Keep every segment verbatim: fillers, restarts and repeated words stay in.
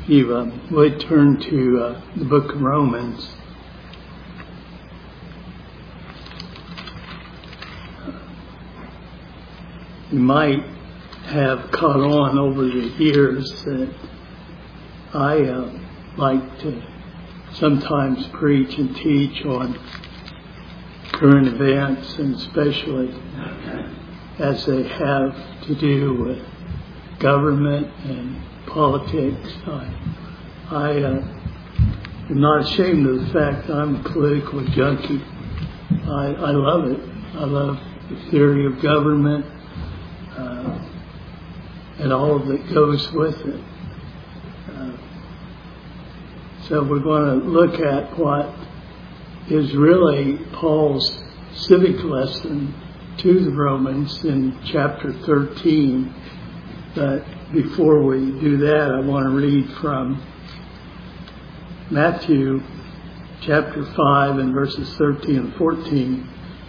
If you uh, would turn to uh, the book of Romans. You might have caught on over the years that I uh, like to sometimes preach and teach on current events, and especially as they have to do with government and politics. I, I uh, am not ashamed of the fact that I'm a political junkie. I, I love it. I love the theory of government uh, and all that goes with it. Uh, so we're going to look at what is really Paul's civic lesson to the Romans in chapter thirteen. But before we do that, I want to read from Matthew chapter five and verses thirteen and fourteen.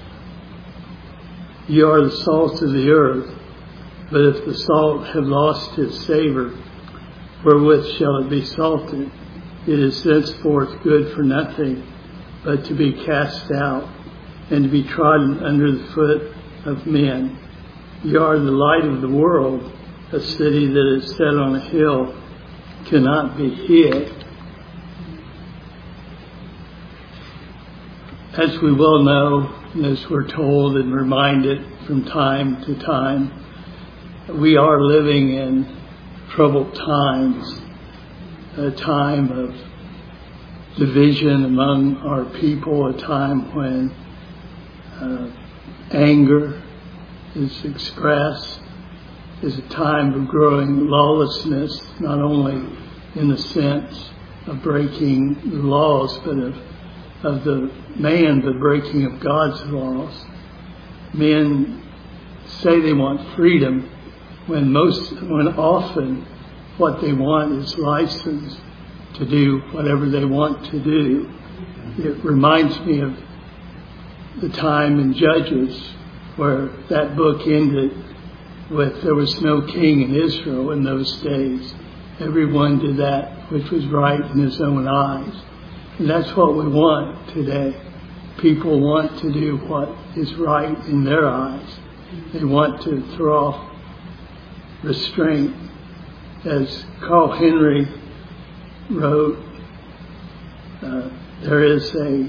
You are the salt of the earth, but if the salt have lost its savor, wherewith shall it be salted? It is thenceforth good for nothing, but to be cast out and to be trodden under the foot of men. You are the light of the world. A city that is set on a hill cannot be hid. As we well know, as we're told and reminded from time to time, we are living in troubled times, a time of division among our people, a time when uh, anger is expressed, is a time of growing lawlessness, not only in the sense of breaking the laws, but of, of the man, the breaking of God's laws. Men say they want freedom when most, when often what they want is license to do whatever they want to do. It reminds me of the time in Judges where that book ended with there was no king in Israel in those days. Everyone did that which was right in his own eyes. And that's what we want today. People want to do what is right in their eyes. They want to throw off restraint. As Carl Henry wrote, uh, there is a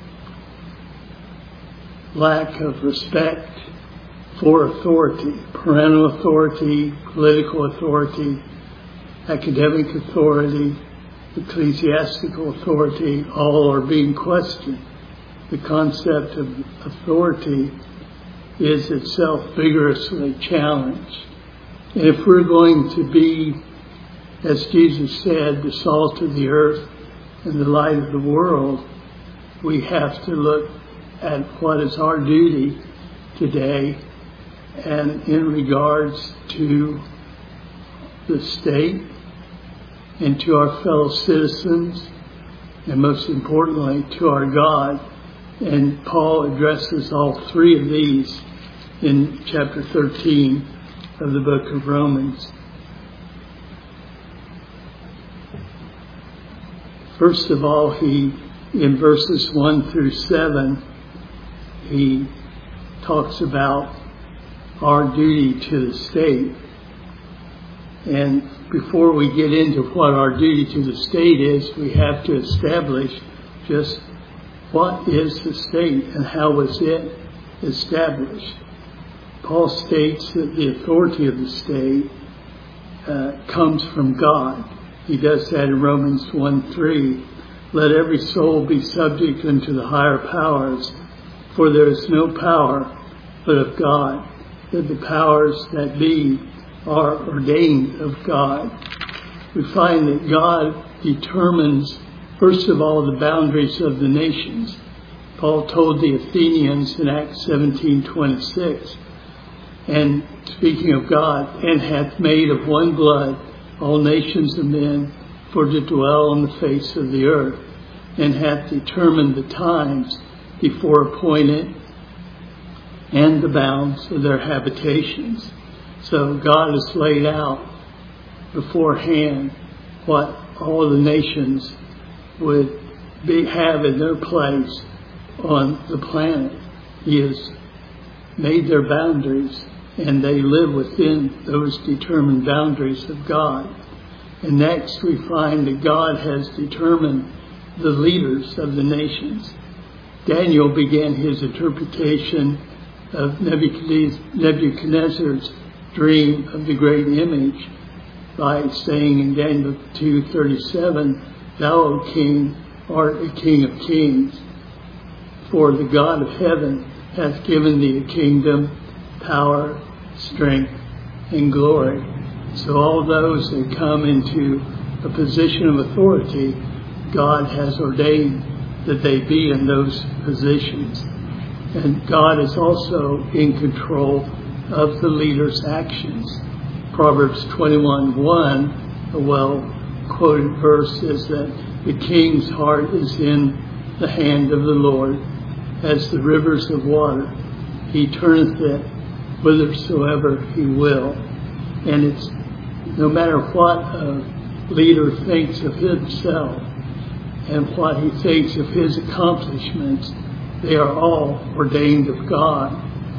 lack of respect for authority, parental authority, political authority, academic authority, ecclesiastical authority, all are being questioned. The concept of authority is itself vigorously challenged. And if we're going to be, as Jesus said, the salt of the earth and the light of the world, we have to look at what is our duty today, and in regards to the state and to our fellow citizens, and most importantly to our God. And Paul addresses all three of these in chapter thirteen of the book of Romans. First of all, he, in verses one through seven, he talks about our duty to the state. And before we get into what our duty to the state is, we have to establish just what is the state and how was it established. Paul states that the authority of the state uh, comes from God. He does that in Romans one three. Let every soul be subject unto the higher powers, for there is no power but of God, that the powers that be are ordained of God. We find that God determines, first of all, the boundaries of the nations. Paul told the Athenians in Acts seventeen twenty-six, and speaking of God, and hath made of one blood all nations of men for to dwell on the face of the earth, and hath determined the times before appointed and the bounds of their habitations. So God has laid out beforehand what all the nations would be, have in their place on the planet. He has made their boundaries, and they live within those determined boundaries of God. And next we find that God has determined the leaders of the nations. Daniel began his interpretation of Nebuchadnezzar's dream of the great image by saying in Daniel two thirty-seven, "Thou, O King, art a King of kings, for the God of heaven hath given thee a kingdom, power, strength, and glory." So all those that come into a position of authority, God has ordained that they be in those positions. And God is also in control of the leader's actions. Proverbs twenty-one one, a well-quoted verse, is that the king's heart is in the hand of the Lord, as the rivers of water. He turneth it whithersoever he will. And it's no matter what a leader thinks of himself and what he thinks of his accomplishments, they are all ordained of God.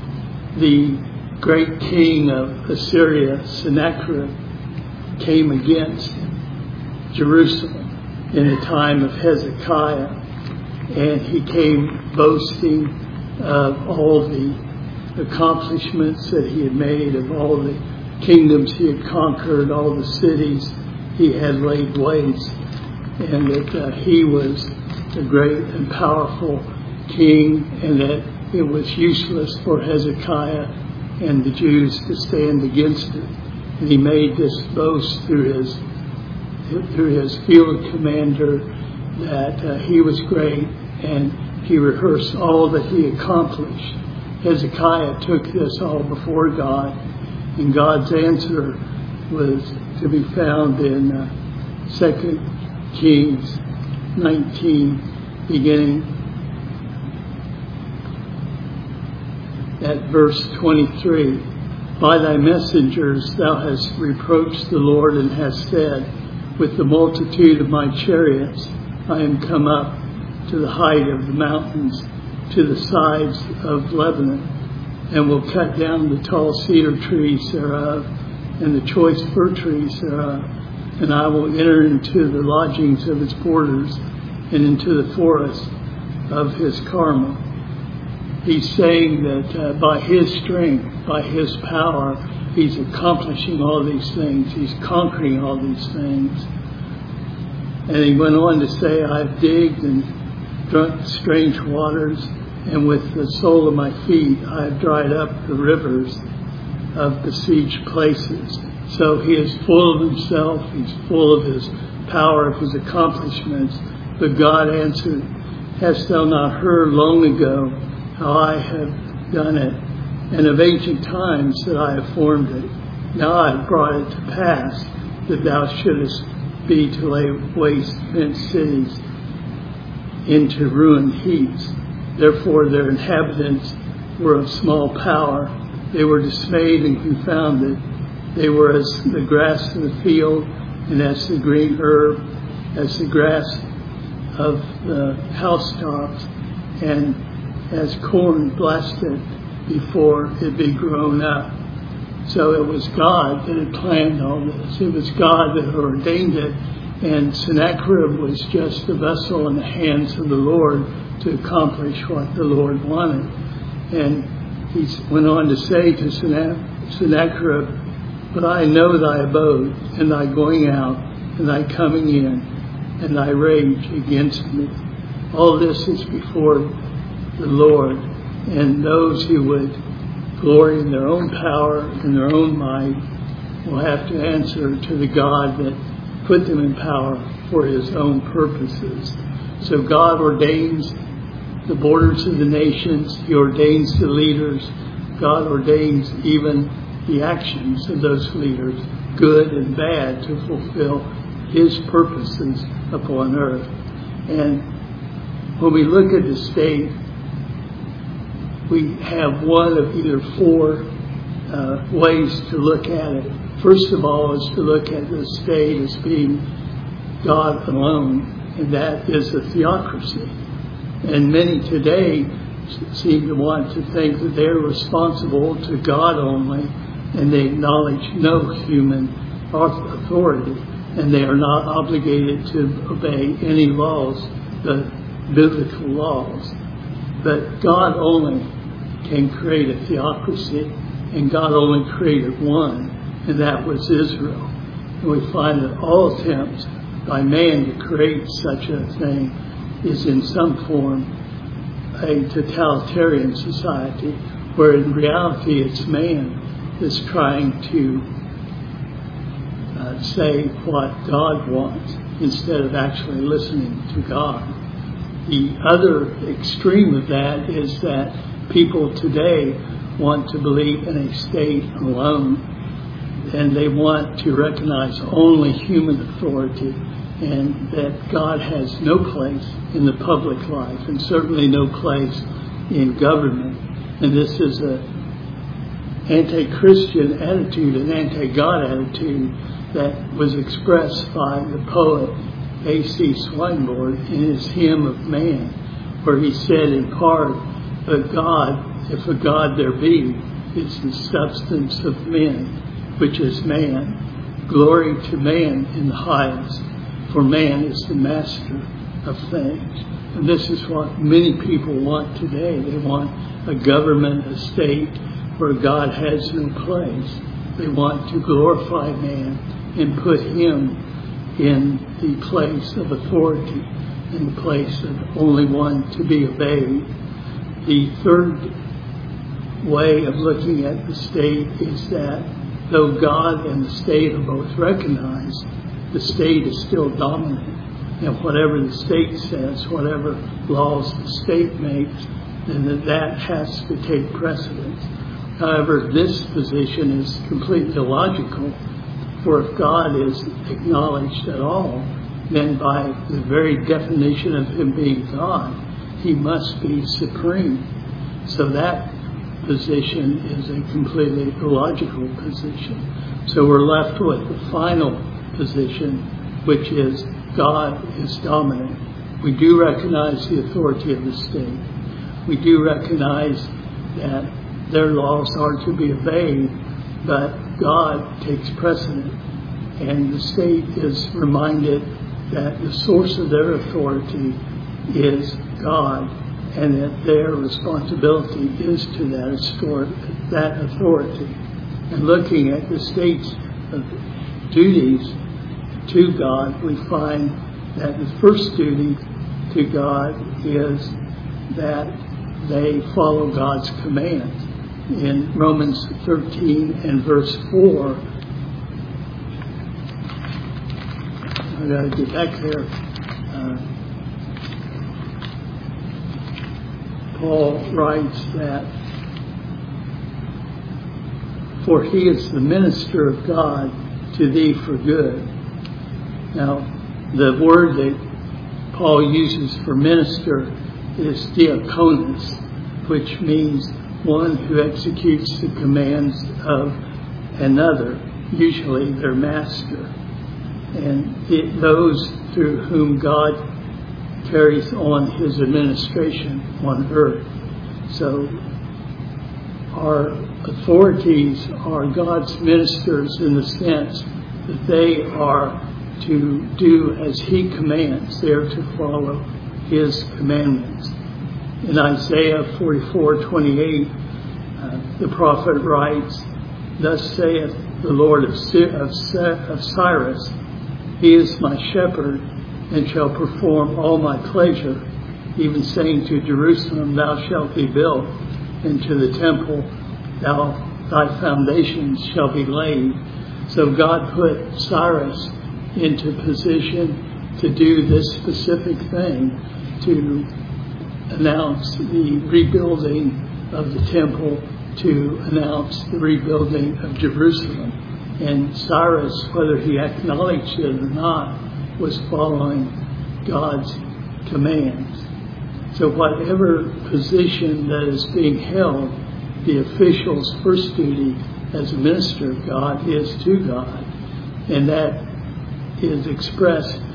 The great king of Assyria, Sennacherib, came against Jerusalem in the time of Hezekiah, and he came boasting of all the accomplishments that he had made, of all the kingdoms he had conquered, all the cities he had laid waste, and that uh, he was a great and powerful king, and that it was useless for Hezekiah and the Jews to stand against it. And he made this boast through his through his field commander that uh, he was great, and he rehearsed all that he accomplished. Hezekiah took this all before God, and God's answer was to be found in uh, Second Kings nineteen, beginning at verse twenty-three. "By thy messengers thou hast reproached the Lord, and hast said, with the multitude of my chariots I am come up to the height of the mountains, to the sides of Lebanon, and will cut down the tall cedar trees thereof, and the choice fir trees thereof, and I will enter into the lodgings of its borders, and into the forest of his Carmel." He's saying that uh, by his strength, by his power, he's accomplishing all these things. He's conquering all these things. And he went on to say, "I've digged and drunk strange waters, and with the sole of my feet I have dried up the rivers of besieged places." So he is full of himself. He's full of his power, of his accomplishments. But God answered, "Hast thou not heard long ago how I have done it, and of ancient times that I have formed it? Now I have brought it to pass that thou shouldest be to lay waste fenced cities into ruined heaps. Therefore their inhabitants were of small power. They were dismayed and confounded. They were as the grass of the field, and as the green herb, as the grass of the housetops, and as corn blasted before it be grown up." So it was God that had planned all this. It was God that had ordained it. And Sennacherib was just a vessel in the hands of the Lord to accomplish what the Lord wanted. And he went on to say to Sennacherib, "But I know thy abode, and thy going out, and thy coming in, and thy rage against me." All this is before the Lord, and those who would glory in their own power and their own might will have to answer to the God that put them in power for his own purposes. So God ordains the borders of the nations. He ordains the leaders. God ordains even the actions of those leaders, good and bad, to fulfill his purposes upon earth. And when we look at the state, we have one of either four uh, ways to look at it. First of all is to look at the state as being God alone, and that is a theocracy. And many today seem to want to think that they're responsible to God only, and they acknowledge no human authority, and they are not obligated to obey any laws, the biblical laws. But God only can create a theocracy, and God only created one, and that was Israel. And we find that all attempts by man to create such a thing is in some form a totalitarian society, where in reality it's man that's trying to uh, say what God wants instead of actually listening to God. The other extreme of that is that people today want to believe in a state alone, and they want to recognize only human authority, and that God has no place in the public life, and certainly no place in government. And this is an anti-Christian attitude, an anti-God attitude that was expressed by the poet A C Swinburne in his Hymn of Man, where he said in part, "But God, if a God there be, is the substance of men, which is man. Glory to man in the highest, for man is the master of things." And this is what many people want today. They want a government, a state, where God has no place. They want to glorify man and put him in the place of authority, in the place of only one to be obeyed. The third way of looking at the state is that though God and the state are both recognized, the state is still dominant. And whatever the state says, whatever laws the state makes, then that has to take precedence. However, this position is completely illogical, for if God is acknowledged at all, then by the very definition of him being God, he must be supreme. So that position is a completely illogical position. So we're left with the final position, which is God is dominant. We do recognize the authority of the state. We do recognize that their laws are to be obeyed, but God takes precedent, and the state is reminded that the source of their authority is God, and that their responsibility is to that authority. And looking at the state's duties to God, we find that the first duty to God is that they follow God's commands. In Romans thirteen and verse four, I've got to get back there. Uh, Paul writes that, "For he is the minister of God to thee for good." Now, the word that Paul uses for minister is diakonos, which means one who executes the commands of another, usually their master, and it, those through whom God carries on his administration on earth. So our authorities are God's ministers in the sense that they are to do as he commands. They are to follow his commandments. In Isaiah forty-four twenty-eight, uh, the prophet writes, "Thus saith the Lord of, of, of Cyrus, he is my shepherd, and shall perform all my pleasure, even saying to Jerusalem, thou shalt be built, and to the temple, thou thy foundations shall be laid." So God put Cyrus into position to do this specific thing, to announce the rebuilding of the temple, to announce the rebuilding of Jerusalem. And Cyrus, whether he acknowledged it or not, was following God's commands. So whatever position that is being held, the official's first duty as a minister of God is to God. And that is expressed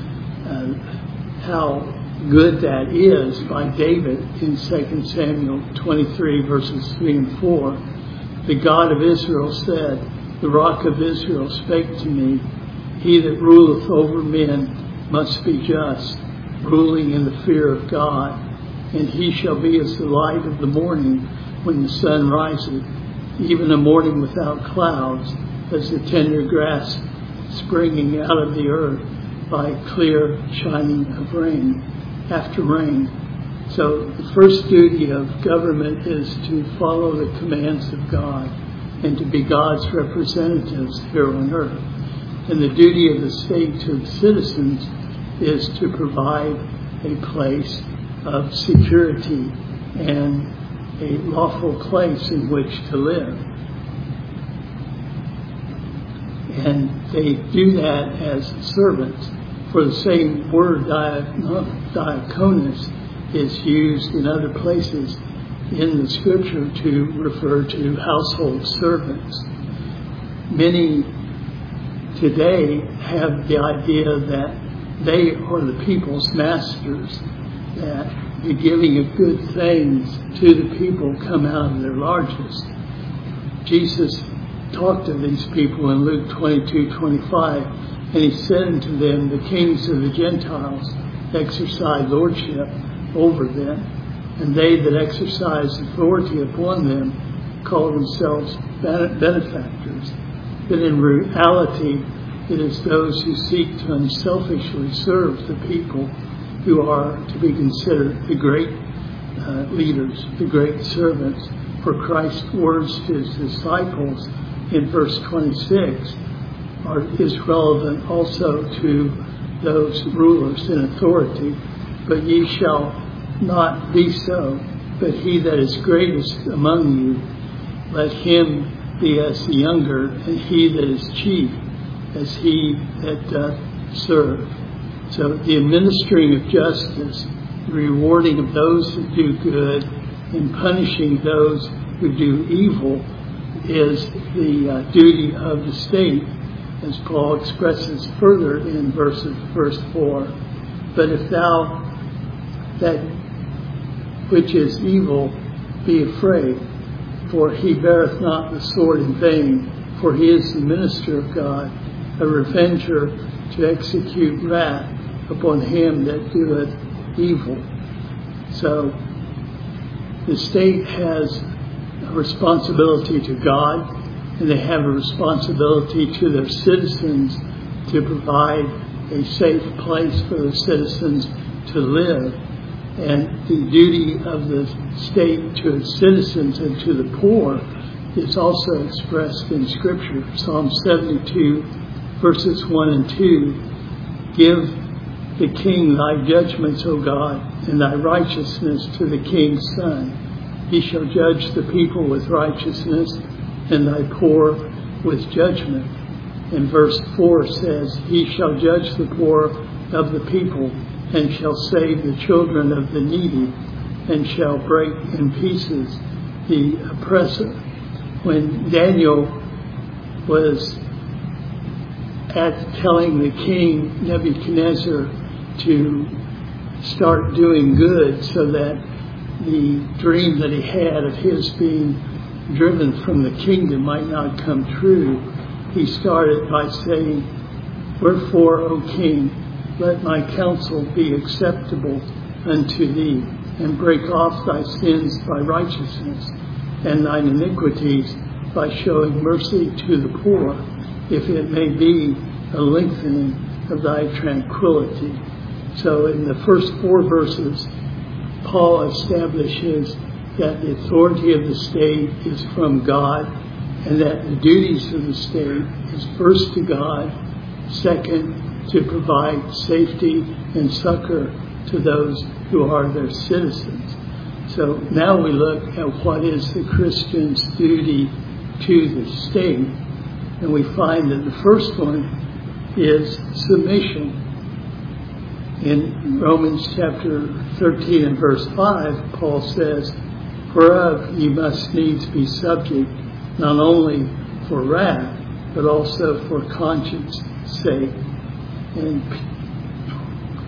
uh, how good that is by David in Second Samuel twenty-three, verses three and four. The God of Israel said, the Rock of Israel spake to me, he that ruleth over men must be just, ruling in the fear of God. And he shall be as the light of the morning when the sun riseth, even a morning without clouds, as the tender grass springing out of the earth by clear shining of rain, after rain. So the first duty of government is to follow the commands of God and to be God's representatives here on earth. And the duty of the state to its citizens is to provide a place of security and a lawful place in which to live. And they do that as servants. For the same word, diakonos, is used in other places in the scripture to refer to household servants. Many today have the idea that they are the people's masters, that the giving of good things to the people come out of their largest. Jesus talked to these people in Luke twenty-two twenty-five, and he said unto them, the kings of the Gentiles exercise lordship over them, and they that exercise authority upon them call themselves benefactors. But in reality, it is those who seek to unselfishly serve the people who are to be considered the great uh, leaders, the great servants. For Christ's words to his disciples in verse twenty-six are, is relevant also to those rulers in authority. But ye shall not be so, but he that is greatest among you, let him be as the younger, and he that is chief as he that doth serve. So the administering of justice, the rewarding of those who do good, and punishing those who do evil is the uh, duty of the state, as Paul expresses further in verses, verse four. But if thou that which is evil be afraid, for he beareth not the sword in vain, for he is the minister of God, a revenger to execute wrath upon him that doeth evil. So the state has a responsibility to God, and they have a responsibility to their citizens to provide a safe place for the citizens to live. And the duty of the state to its citizens and to the poor is also expressed in Scripture. Psalm seventy-two, verses one and two. Give the king thy judgments, O God, and thy righteousness to the king's son. He shall judge the people with righteousness, and thy poor with judgment. And verse four says, he shall judge the poor of the people, and shall save the children of the needy, and shall break in pieces the oppressor. When Daniel was at telling the king Nebuchadnezzar to start doing good so that the dream that he had of his being driven from the kingdom might not come true, he started by saying, wherefore, O king, let my counsel be acceptable unto thee, and break off thy sins by righteousness, and thine iniquities by showing mercy to the poor, if it may be a lengthening of thy tranquility. So in the first four verses, Paul establishes that the authority of the state is from God, and that the duties of the state is first to God, second to provide safety and succor to those who are their citizens. So now we look at what is the Christian's duty to the state, and we find that the first one is submission. In Romans chapter thirteen and verse five, Paul says, whereof ye must needs be subject, not only for wrath, but also for conscience sake. And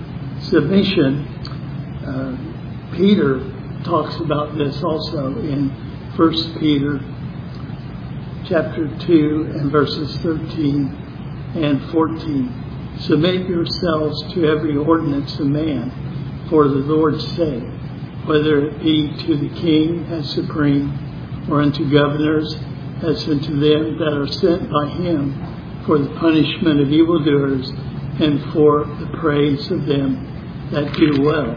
submission, uh, Peter talks about this also in First Peter chapter two and verses thirteen and fourteen. Submit yourselves to every ordinance of man for the Lord's sake, whether it be to the king as supreme, or unto governors as unto them that are sent by him, for the punishment of evildoers and for the praise of them that do well.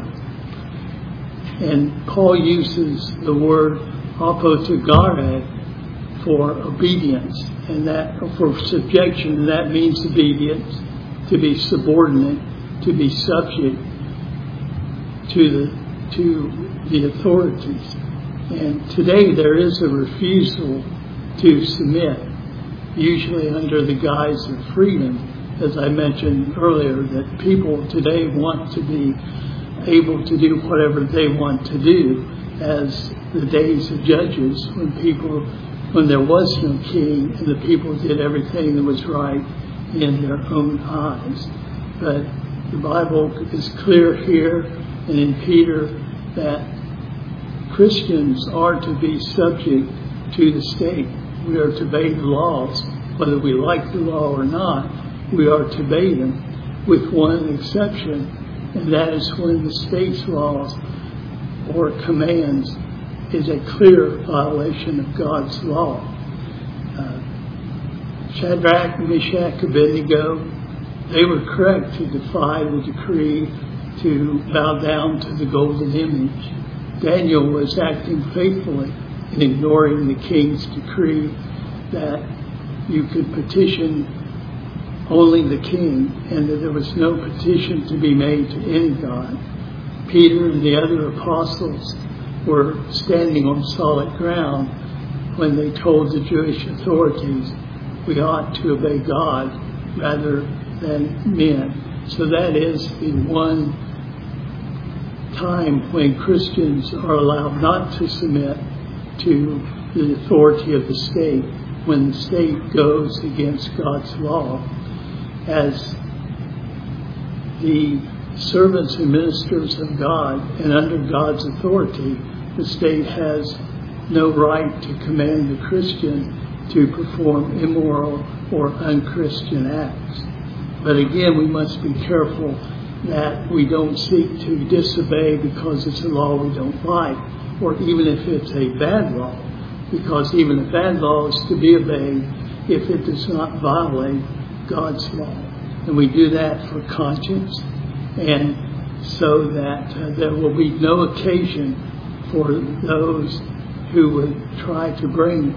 And Paul uses the word apotogarad for obedience, and that for subjection, and that means obedience, to be subordinate, to be subject to the to the authorities. And today there is a refusal to submit, usually under the guise of freedom, as I mentioned earlier, that people today want to be able to do whatever they want to do, as the days of Judges, when people, when there was no king and the people did everything that was right in their own eyes. But the Bible is clear here and in Peter that Christians are to be subject to the state. We are to obey the laws, whether we like the law or not. We are to obey them, with one exception, and that is when the state's laws or commands is a clear violation of God's law. Uh, Shadrach, Meshach, Abednego, they were correct to defy the decree to bow down to the golden image. Daniel was acting faithfully in ignoring the king's decree that you could petition only the king, and that there was no petition to be made to any god. Peter and the other apostles were standing on solid ground when they told the Jewish authorities, we ought to obey God rather than men. So that is the one time when Christians are allowed not to submit to the authority of the state, when the state goes against God's law. As the servants and ministers of God and under God's authority, the state has no right to command the Christian to perform immoral or unchristian acts. But again, we must be careful that we don't seek to disobey because it's a law we don't like, or even if it's a bad law, because even a bad law is to be obeyed if it does not violate God's law. And we do that for conscience, and so that uh, there will be no occasion for those who would try to bring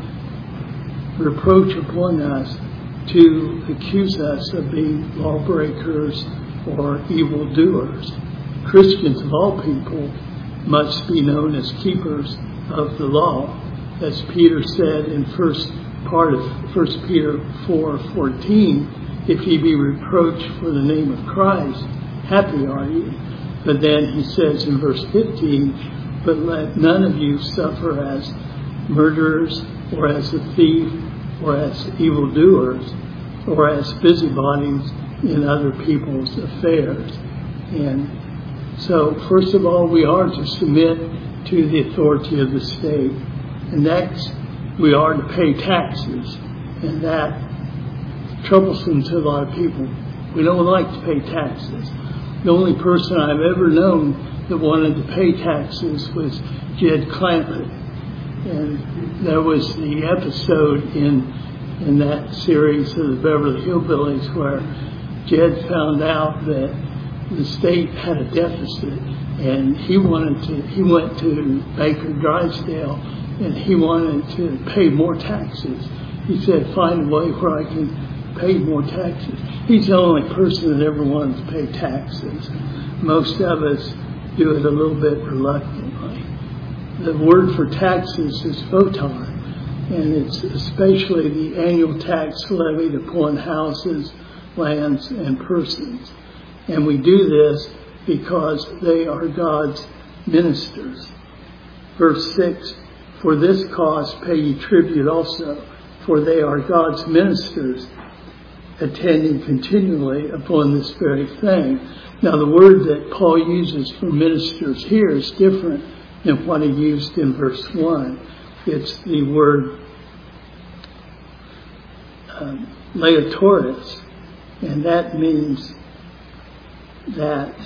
reproach upon us to accuse us of being lawbreakers or evildoers. Christians of all people must be known as keepers of the law, as Peter said in first part of First Peter four fourteen. If ye be reproached for the name of Christ, happy are ye. But then he says in verse fifteen, but let none of you suffer as murderers, or as a thief, or as evildoers, or as busybodies in other people's affairs. And so, first of all, we are to submit to the authority of the state. And next, we are to pay taxes. And that troublesome to a lot of people. We don't like to pay taxes. The only person I've ever known that wanted to pay taxes was Jed Clampett. And there was the episode in in that series of the Beverly Hillbillies where Jed found out that the state had a deficit, and he wanted to. He went to Baker Drysdale, and he wanted to pay more taxes. He said, "Find a way where I can pay more taxes." He's the only person that ever wanted to pay taxes. Most of us do it a little bit reluctantly. The word for taxes is photon, and it's especially the annual tax levied upon houses, lands, and persons. And we do this because they are God's ministers. Verse six, for this cause pay ye tribute also, for they are God's ministers. attending continually upon this very thing. Now, the word that Paul uses for ministers here is different than what he used in verse one. It's the word um, leitoris, and that means that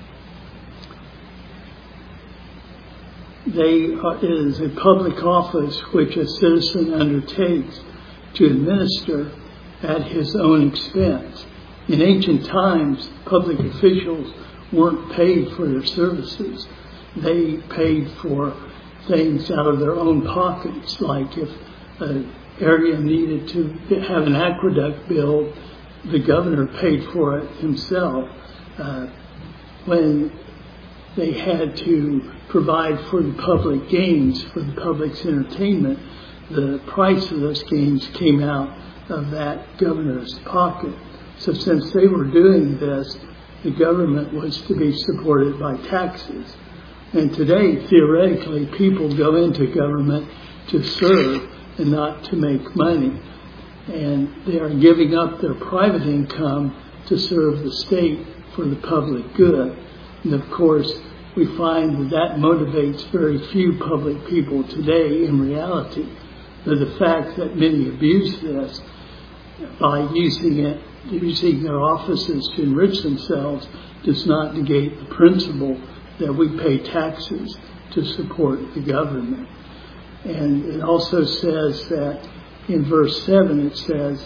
they are, it is a public office which a citizen undertakes to administer at his own expense. In ancient times, public officials weren't paid for their services. They paid for things out of their own pockets, like if an area needed to have an aqueduct built, the governor paid for it himself. Uh, when they had to provide for the public games, for the public's entertainment, the price of those games came out of that governor's pocket. So since they were doing this, the government was to be supported by taxes. And today, theoretically, people go into government to serve and not to make money. And they are giving up their private income to serve the state for the public good. And of course, we find that that motivates very few public people today in reality. But the fact that many abuse this by using it, using their offices to enrich themselves, does not negate the principle that we pay taxes to support the government. And it also says that in verse seven it says,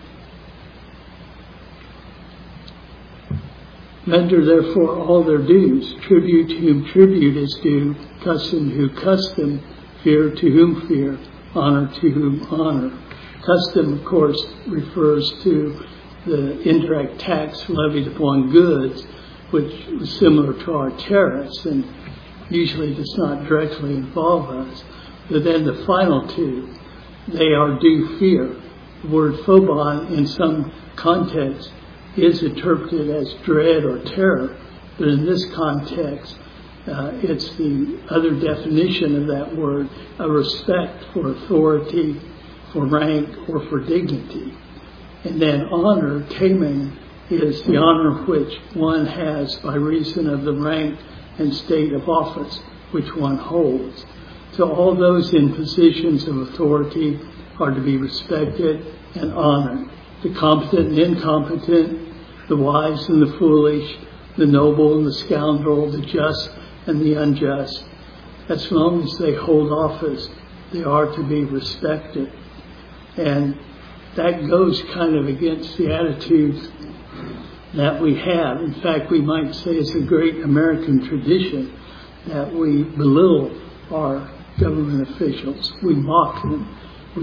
render therefore all their dues, tribute to whom tribute is due, custom to whom custom, fear to whom fear, honor to whom honor. Custom, of course, refers to the indirect tax levied upon goods, which was similar to our tariffs and usually does not directly involve us. But then the final two, they are due fear. The word phobon in some contexts is interpreted as dread or terror, but in this context, uh, it's the other definition of that word, a respect for authority, for rank, or for dignity. And then honor, kamen, is the honor which one has by reason of the rank and state of office which one holds. So all those in positions of authority are to be respected and honored. The competent and incompetent, the wise and the foolish, the noble and the scoundrel, the just and the unjust. As long as they hold office, they are to be respected. And that goes kind of against the attitudes that we have. In fact, we might say it's a great American tradition that we belittle our government officials. We mock them.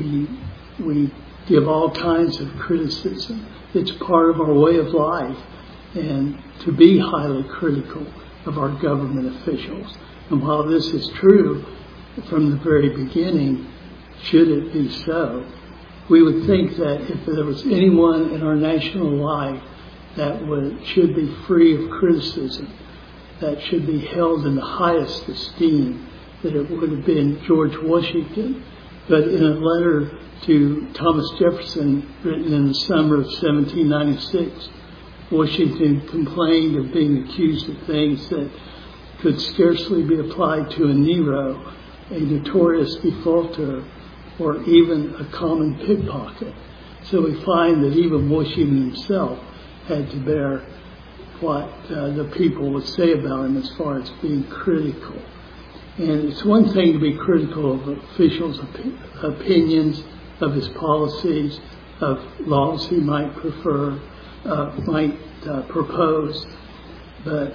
We, we give all kinds of criticism. It's part of our way of life, and to be highly critical of our government officials. And while this is true from the very beginning, should it be so, we would think that if there was anyone in our national life that would, should be free of criticism, that should be held in the highest esteem, that it would have been George Washington. But in a letter to Thomas Jefferson, written in the summer of seventeen ninety-six, Washington complained of being accused of things that could scarcely be applied to a Nero, a notorious defaulter, or even a common pickpocket. So we find that even Washington himself had to bear what uh, the people would say about him as far as being critical. And it's one thing to be critical of officials' op- opinions, of his policies, of laws he might prefer, uh, might uh, propose. But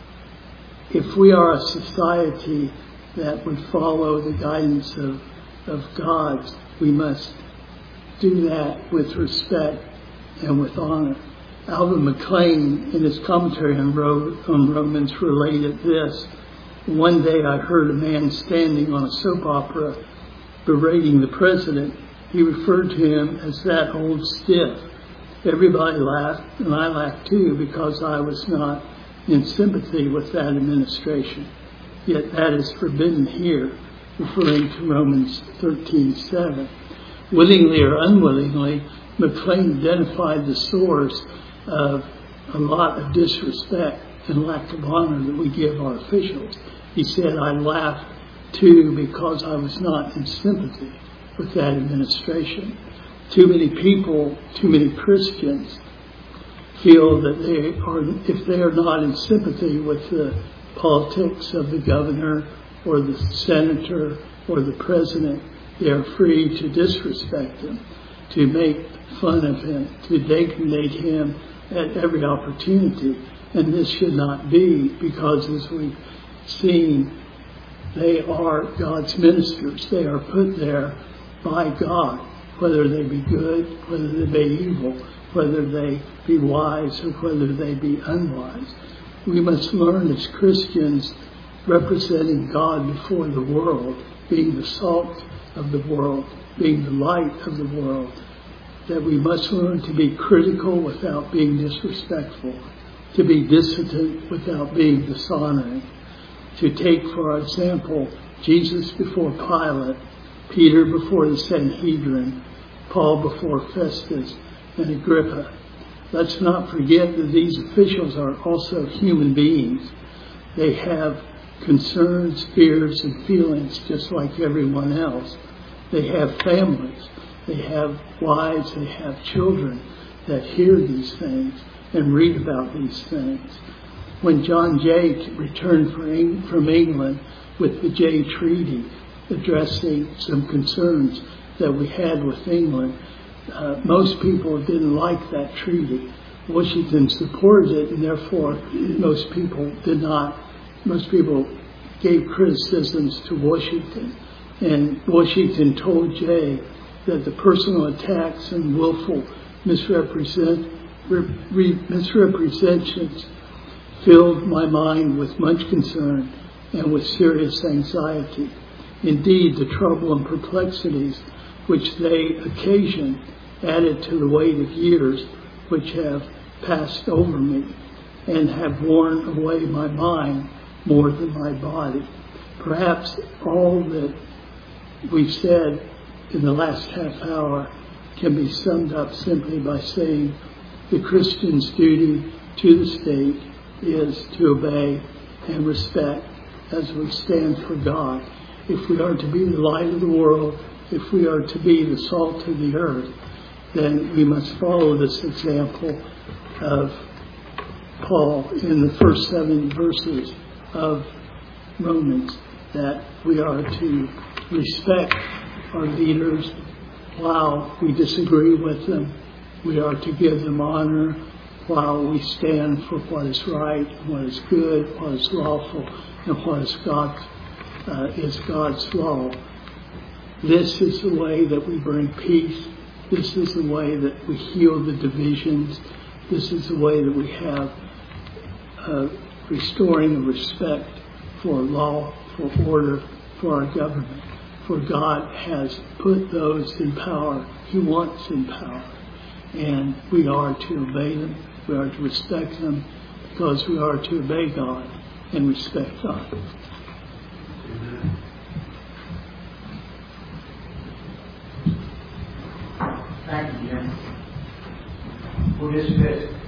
if we are a society that would follow the guidance of, of God, we must do that with respect and with honor. Alvin McLean, in his commentary on, Ro- on Romans, related this. One day I heard a man standing on a soap opera berating the president. He referred to him as that old stiff. Everybody laughed, and I laughed too, because I was not in sympathy with that administration. Yet that is forbidden here, referring to Romans thirteen seven. Willingly or unwillingly, McLean identified the source of a lot of disrespect and lack of honor that we give our officials. He said, I laughed too because I was not in sympathy with that administration. Too many people, too many Christians feel that they are, if they are not in sympathy with the politics of the governor or the senator or the president, they are free to disrespect him, to make fun of him, to denigrate him at every opportunity. And this should not be, because as we've seen, they are God's ministers. They are put there by God, whether they be good, whether they be evil, whether they be wise or whether they be unwise. We must learn as Christians, representing God before the world, being the salt of the world, being the light of the world, that we must learn to be critical without being disrespectful, to be dissident without being dishonoring, to take, for example, Jesus before Pilate, Peter before the Sanhedrin, Paul before Festus and Agrippa. Let's not forget that these officials are also human beings. They have concerns, fears, and feelings just like everyone else. They have families. They have wives. They have children that hear these things and read about these things. When John Jay returned from England with the Jay Treaty, addressing some concerns that we had with England, uh, most people didn't like that treaty. Washington supported it, and therefore most people did not. Most people gave criticisms to Washington. And Washington told Jay that the personal attacks and willful misrepresent, re, misrepresentations filled my mind with much concern and with serious anxiety. Indeed, the trouble and perplexities which they occasion added to the weight of years which have passed over me and have worn away my mind more than my body. Perhaps all that we've said in the last half hour can be summed up simply by saying the Christian's duty to the state is to obey and respect as we stand for God. If we are to be the light of the world, if we are to be the salt of the earth, then we must follow this example of Paul in the first seven verses of Romans, that we are to respect our leaders while we disagree with them. We are to give them honor while we stand for what is right, what is good, what is lawful, and what is God, uh, is God's law. This is the way that we bring peace. This is the way that we heal the divisions. This is the way that we have uh, restoring respect for law, for order, for our government. For God has put those in power He wants in power. And we are to obey them. We are to respect them, because we are to obey God and respect God. Amen. Thank you, Jim. We'll dismiss.